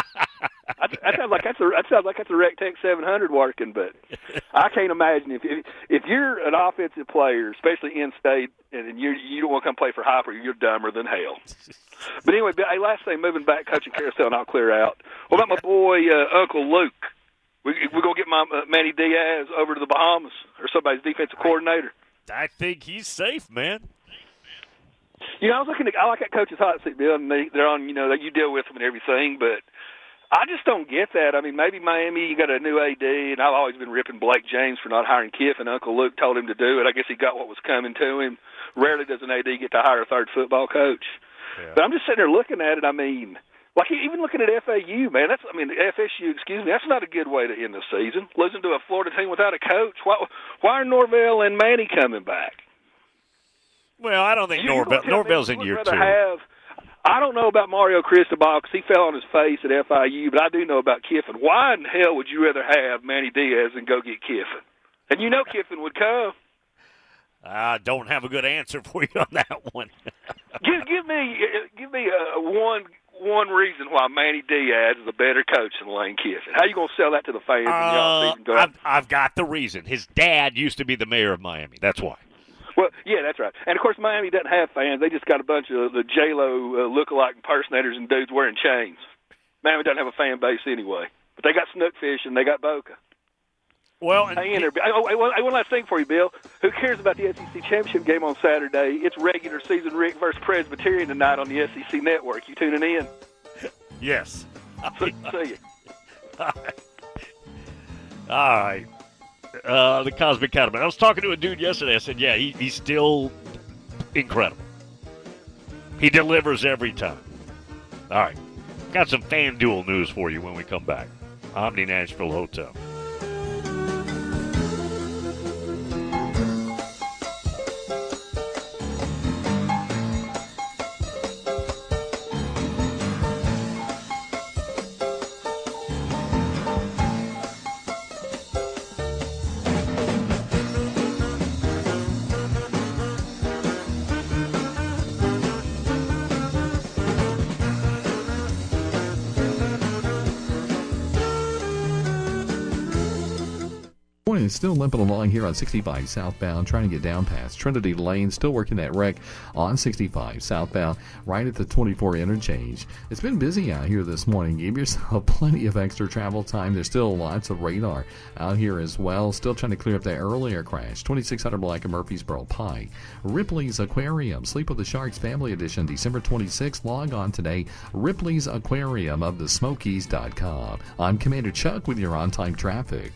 [SPEAKER 22] that, that sounds like that's a that sounds like that's a Rec Tech seven hundred working, but I can't imagine if if, if you're an offensive player, especially in state, and you you don't want to come play for Hopper, you're dumber than hell. But anyway, but, hey, last thing, moving back, coaching carousel, and I'll clear out. What about my boy uh, Uncle Luke? We we gonna get my uh, Manny Diaz over to the Bahamas or somebody's defensive coordinator?
[SPEAKER 8] I think he's safe, man.
[SPEAKER 22] You know, I was looking at, I like that coach's hot seat, Bill, and they, they're on, you know, you deal with them and everything, but I just don't get that. I mean, maybe Miami, you got a new A D, and I've always been ripping Blake James for not hiring Kiff, and Uncle Luke told him to do it. I guess he got what was coming to him. Rarely does an A D get to hire a third football coach.
[SPEAKER 8] Yeah.
[SPEAKER 22] But I'm just sitting there looking at it, I mean, like even looking at F A U, man, that's, I mean, F S U, excuse me, that's not a good way to end the season. Losing to a Florida team without a coach. Why, why are Norvell and Manny coming back?
[SPEAKER 8] Well, I don't think
[SPEAKER 22] You- you
[SPEAKER 8] Norvell,
[SPEAKER 22] gonna tell me
[SPEAKER 8] Norvell's
[SPEAKER 22] you
[SPEAKER 8] in
[SPEAKER 22] would
[SPEAKER 8] year
[SPEAKER 22] rather
[SPEAKER 8] two.
[SPEAKER 22] Have, I don't know about Mario Cristobal because he fell on his face at F I U, but I do know about Kiffin. Why in hell would you rather have Manny Diaz than go get Kiffin? And you know Kiffin would come.
[SPEAKER 8] I don't have a good answer for you on that one.
[SPEAKER 22] give, give me, give me uh, one one reason why Manny Diaz is a better coach than Lane Kiffin. How you going to sell that to the fans in the
[SPEAKER 8] Uh,
[SPEAKER 22] offseason? Go out-
[SPEAKER 8] I've, I've got the reason. His dad used to be the mayor of Miami. That's why.
[SPEAKER 22] Well, yeah, that's right. And, of course, Miami doesn't have fans. They just got a bunch of the J-Lo uh, look-alike impersonators and dudes wearing chains. Miami doesn't have a fan base anyway. but they got snookfish and they got Boca.
[SPEAKER 8] Well,
[SPEAKER 22] hang in there. Oh, oh, one one last thing for you, Bill. Who cares about the S E C championship game on Saturday? It's regular season Rick versus Presbyterian tonight on the S E C Network. You tuning in?
[SPEAKER 8] Yes.
[SPEAKER 22] See, see you.
[SPEAKER 8] All right. Uh, the Cosmic Cattleman. I was talking to a dude yesterday. I said, yeah, he, he's still incredible. He delivers every time. All right. Got some FanDuel news for you when we come back. Omni Nashville Hotel.
[SPEAKER 5] It's still limping along here on sixty-five southbound, trying to get down past Trinity Lane. Still working that wreck on sixty-five southbound, right at the twenty-four interchange. It's been busy out here this morning. Give yourself plenty of extra travel time. There's still lots of radar out here as well. Still trying to clear up that earlier crash. twenty-six hundred block of Murfreesboro Pike. Ripley's Aquarium, Sleep with the Sharks Family Edition, December twenty-sixth. Log on today, Ripley's Aquarium of the Smokies dot com. I'm Commander Chuck with your on-time traffic.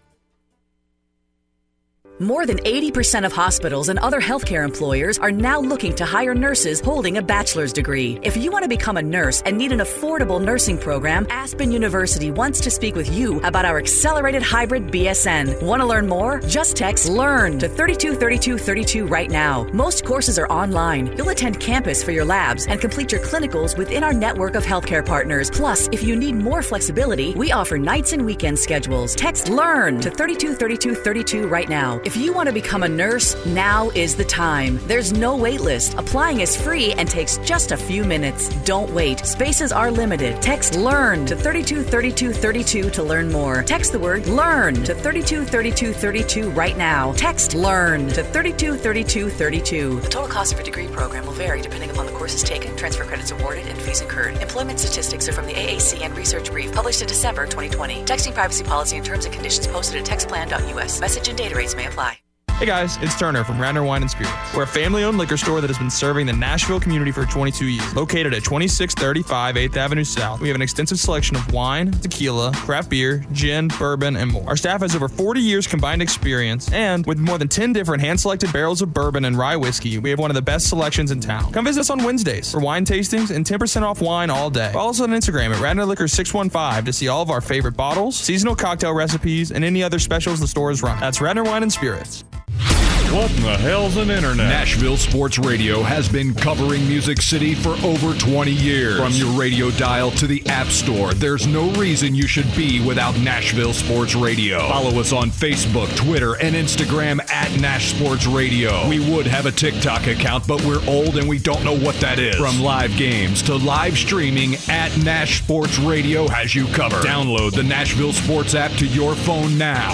[SPEAKER 2] More than eighty percent of hospitals and other healthcare employers are now looking to hire nurses holding a bachelor's degree. If you want to become a nurse and need an affordable nursing program, Aspen University wants to speak with you about our accelerated hybrid B S N. Want to learn more? Just text LEARN to thirty-two thirty-two thirty-two right now. Most courses are online. You'll attend campus for your labs and complete your clinicals within our network of healthcare partners. Plus, if you need more flexibility, we offer nights and weekend schedules. Text LEARN to thirty-two thirty-two thirty-two right now. If you want to become a nurse, now is the time. There's no wait list. Applying is free and takes just a few minutes. Don't wait. Spaces are limited. Text LEARN to thirty-two thirty-two thirty-two to learn more. Text the word LEARN to thirty-two thirty-two thirty-two right now. Text LEARN to thirty-two thirty-two thirty-two. The total cost of a degree program will vary depending upon the courses taken, transfer credits awarded, and fees incurred. Employment statistics are from the A A C and Research Brief published in December twenty twenty. Texting privacy policy and terms and conditions posted at textplan dot U S. Message and data rates may apply.
[SPEAKER 3] Hey guys, it's Turner from Radnor Wine and Spirits. We're a family-owned liquor store that has been serving the Nashville community for twenty-two years. Located at twenty-six thirty-five eighth Avenue South, we have an extensive selection of wine, tequila, craft beer, gin, bourbon, and more. Our staff has over forty years combined experience, and with more than ten different hand-selected barrels of bourbon and rye whiskey, we have one of the best selections in town. Come visit us on Wednesdays for wine tastings and ten percent off wine all day. Follow us on Instagram at Radnor Liquor six one five to see all of our favorite bottles, seasonal cocktail recipes, and any other specials the stores run. That's Radnor Wine and Spirits.
[SPEAKER 16] What in the hell's an internet? Nashville Sports Radio has been covering Music City for over twenty years. From your radio dial to the App Store, there's no reason you should be without Nashville Sports Radio. Follow us on Facebook, Twitter, and Instagram at Nash Sports Radio. We would have a TikTok account, but we're old and we don't know what that is. From live games to live streaming, at Nash Sports Radio has you covered. Download the Nashville Sports app to your phone now,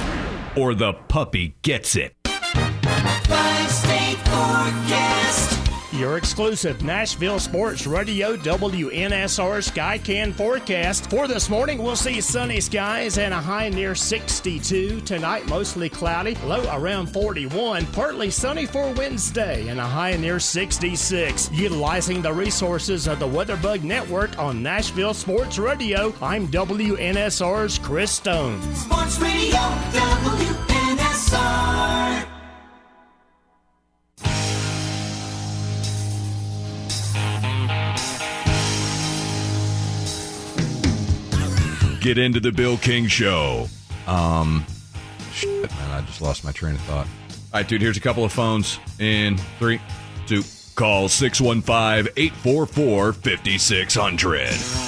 [SPEAKER 16] or the puppy gets it.
[SPEAKER 15] Five-state forecast.
[SPEAKER 14] Your exclusive Nashville Sports Radio W N S R Skycan forecast. For this morning, we'll see sunny skies and a high near sixty-two. Tonight, mostly cloudy, low around forty-one. Partly sunny for Wednesday and a high near sixty-six. Utilizing the resources of the WeatherBug Network on Nashville Sports Radio, I'm W N S R's Chris Stone.
[SPEAKER 15] Sports Radio W N S R.
[SPEAKER 16] Get into the Bill King Show.
[SPEAKER 23] Um, shit, man, I just lost my train of thought.
[SPEAKER 16] All right, dude, here's a couple of phones in three, two. Call six one five, eight four four, five six zero zero.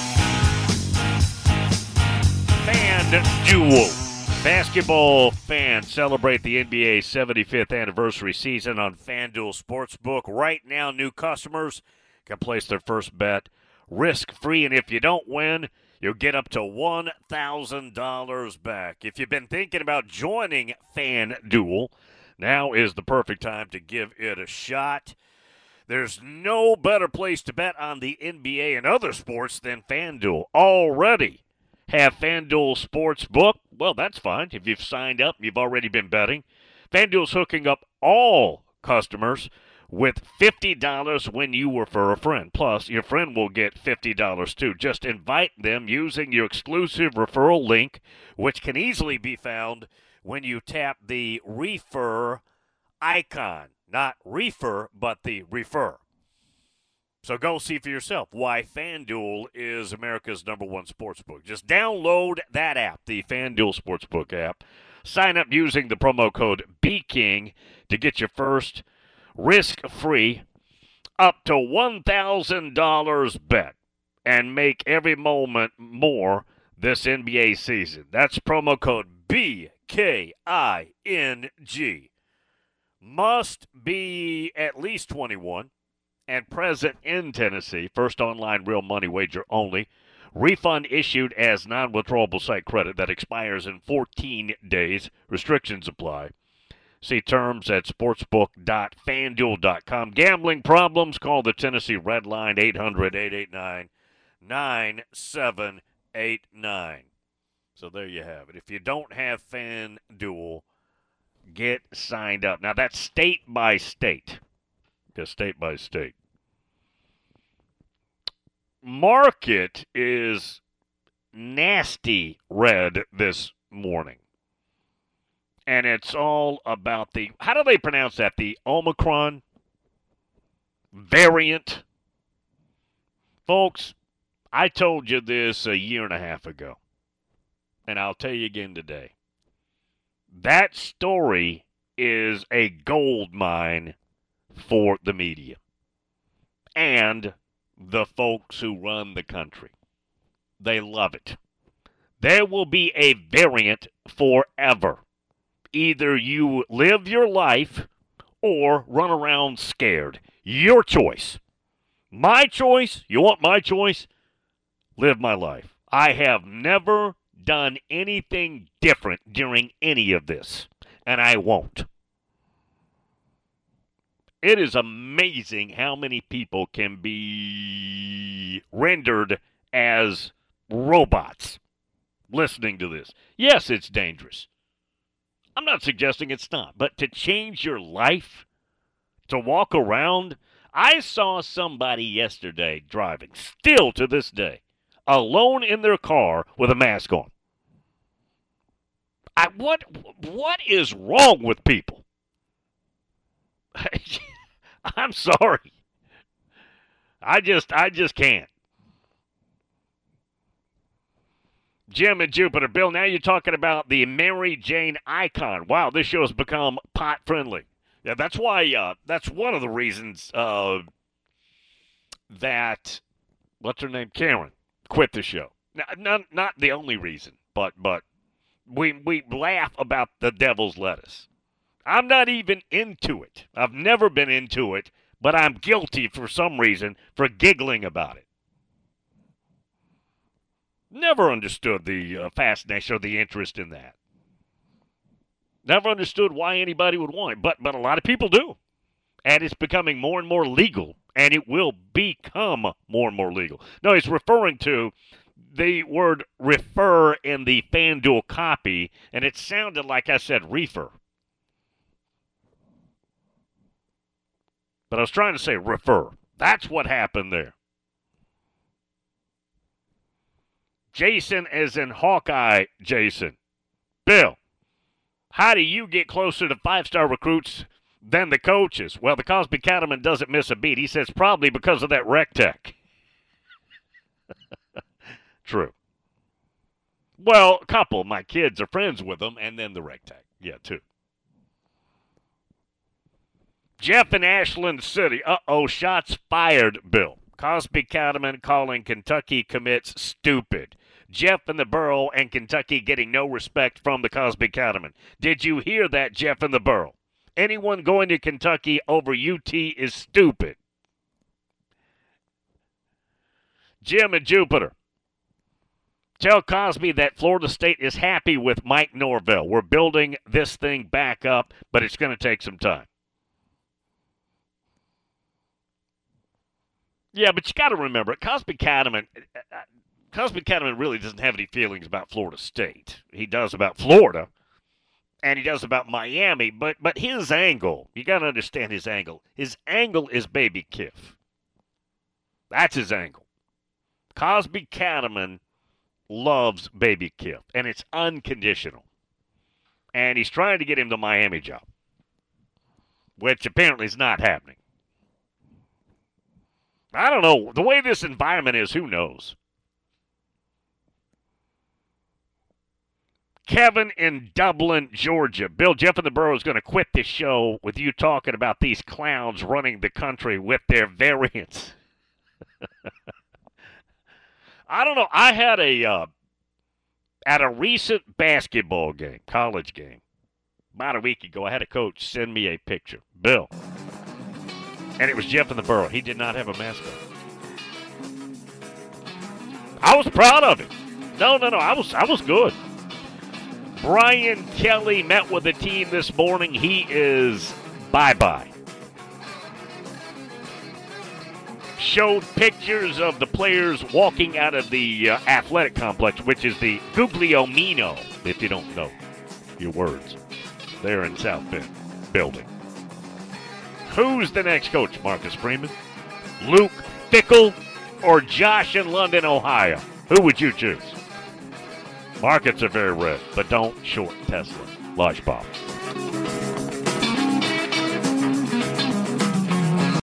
[SPEAKER 8] FanDuel. Basketball fans celebrate the N B A's seventy-fifth anniversary season on FanDuel Sportsbook. Right now, new customers can place their first bet risk-free, and if you don't win, you'll get up to one thousand dollars back. If you've been thinking about joining FanDuel, now is the perfect time to give it a shot. There's no better place to bet on the N B A and other sports than FanDuel. Already, have FanDuel Sportsbook? Well, that's fine. If you've signed up, you've already been betting. FanDuel's hooking up all customers with fifty dollars when you refer a friend. Plus, your friend will get fifty dollars too. Just invite them using your exclusive referral link, which can easily be found when you tap the refer icon. Not refer, but the refer. So go see for yourself why FanDuel is America's number one sportsbook. Just download that app, the FanDuel Sportsbook app. Sign up using the promo code BKING to get your first risk-free up to one thousand dollars bet and make every moment more this N B A season. That's promo code B K I N G. Must be at least twenty-one and present in Tennessee. First online real money wager only. Refund issued as non-withdrawable site credit that expires in fourteen days. Restrictions apply. See terms at sportsbook dot fanduel dot com. Gambling problems? Call the Tennessee Red Line, eight hundred, eight eight nine, nine seven eight nine. So there you have it. If you don't have FanDuel, get signed up. Now, that's state by state. Just state by state. Market is nasty red this morning. And it's all about the, how do they pronounce that? The Omicron variant? Folks, I told you this a year and a half ago. And I'll tell you again today. That story is a gold mine for the media and the folks who run the country. They love it. There will be a variant forever. Either you live your life or run around scared. Your choice. My choice? You want my choice? Live my life. I have never done anything different during any of this, and I won't. It is amazing how many people can be rendered as robots listening to this. Yes, it's dangerous. I'm not suggesting it's not, but to change your life, to walk around, I saw somebody yesterday driving, still to this day, alone in their car with a mask on. I, what what is wrong with people? I'm sorry. I just I just can't. Jim and Jupiter. Bill, now you're talking about the Mary Jane icon. Wow, this show has become pot friendly. Yeah, that's why uh, that's one of the reasons uh, that what's her name? Karen quit the show. Not, not not the only reason, but but we we laugh about the devil's lettuce. I'm not even into it. I've never been into it, but I'm guilty for some reason for giggling about it. Never understood the uh, fascination or the interest in that. Never understood why anybody would want it, but but a lot of people do. And it's becoming more and more legal, and it will become more and more legal. No, he's referring to the word refer in the FanDuel copy, and it sounded like I said reefer. But I was trying to say refer. That's what happened there. Jason is in Hawkeye, Jason. Bill, how do you get closer to five-star recruits than the coaches? Well, the Cosby Cattleman doesn't miss a beat. He says probably because of that rec tech. True. Well, a couple of my kids are friends with them, and then the rec tech. Yeah, two. Jeff in Ashland City. Uh-oh, shots fired, Bill. Cosby Cattleman calling Kentucky commits stupid. Jeff in the Borough and Kentucky getting no respect from the Cosby Cattleman. Did you hear that, Jeff in the Borough? Anyone going to Kentucky over U T is stupid. Jim and Jupiter. Tell Cosby that Florida State is happy with Mike Norvell. We're building this thing back up, but it's going to take some time. Yeah, but you got to remember, Cosby Cattleman, Cosby Cattleman really doesn't have any feelings about Florida State. He does about Florida, and he does about Miami, but but his angle, you got to understand his angle. His angle is Baby Kiff. That's his angle. Cosby Cattleman loves Baby Kiff, and it's unconditional. And he's trying to get him the Miami job, which apparently is not happening. I don't know. The way this environment is, who knows? Kevin in Dublin, Georgia. Bill, Jeff and the Burrow is going to quit this show with you talking about these clowns running the country with their variants. I don't know. I had a, uh, at a recent basketball game, college game, about a week ago, I had a coach send me a picture. Bill. And it was Jeff and the Burrow. He did not have a mask on. I was proud of him. No, no, no. I was, I was good. Brian Kelly met with the team this morning. He is bye-bye. Showed pictures of the players walking out of the uh, athletic complex, which is the Guglielmino, if you don't know your words, there in South Bend building. Who's the next coach, Marcus Freeman? Luke Fickell or Josh in London, Ohio? Who would you choose? Markets are very red, but don't short Tesla. Large Bob.